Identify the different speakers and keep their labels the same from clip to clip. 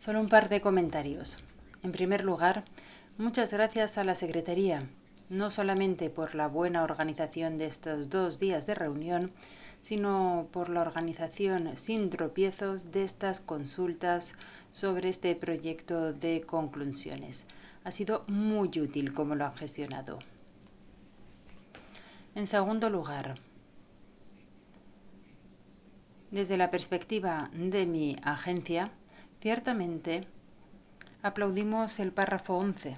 Speaker 1: Solo un par de comentarios. En primer lugar, muchas gracias a la Secretaría, no solamente por la buena organización de estos 2 días de reunión, sino por la organización sin tropiezos de estas consultas sobre este proyecto de conclusiones. Ha sido muy útil cómo lo han gestionado. En segundo lugar, desde la perspectiva de mi agencia, ciertamente aplaudimos el párrafo 11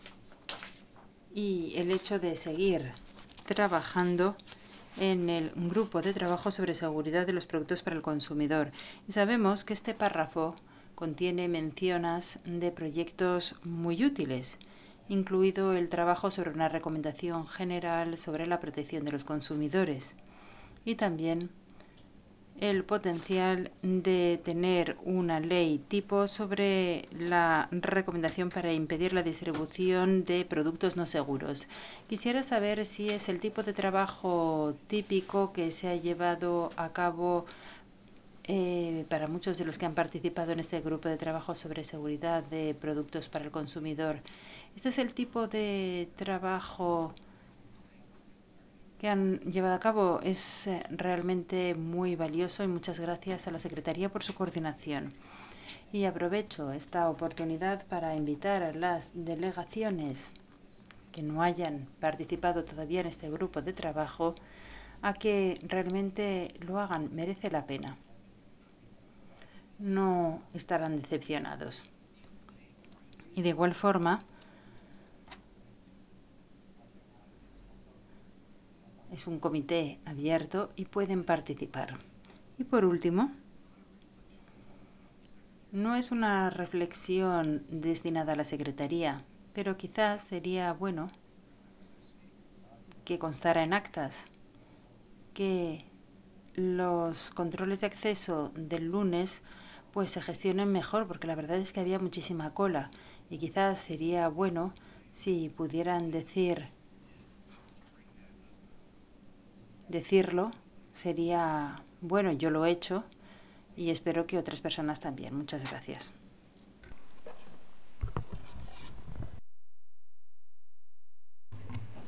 Speaker 1: y el hecho de seguir trabajando en el grupo de trabajo sobre seguridad de los productos para el consumidor. Y sabemos que este párrafo contiene menciones de proyectos muy útiles, incluido el trabajo sobre una recomendación general sobre la protección de los consumidores y también el potencial de tener una ley tipo sobre la recomendación para impedir la distribución de productos no seguros. Quisiera saber si es el tipo de trabajo típico que se ha llevado a cabo para muchos de los que han participado en este grupo de trabajo sobre seguridad de productos para el consumidor. Este es el tipo de trabajo que han llevado a cabo. Es realmente muy valioso y muchas gracias a la Secretaría por su coordinación. Y aprovecho esta oportunidad para invitar a las delegaciones que no hayan participado todavía en este grupo de trabajo a que realmente lo hagan. Merece la pena. No estarán decepcionados. Y de igual forma, es un comité abierto y pueden participar. Y por último, no es una reflexión destinada a la Secretaría, pero quizás sería bueno que constara en actas que los controles de acceso del lunes pues se gestionen mejor, porque la verdad es que había muchísima cola y quizás sería bueno si pudieran decirlo. Sería bueno, yo lo he hecho y espero que otras personas también. Muchas gracias.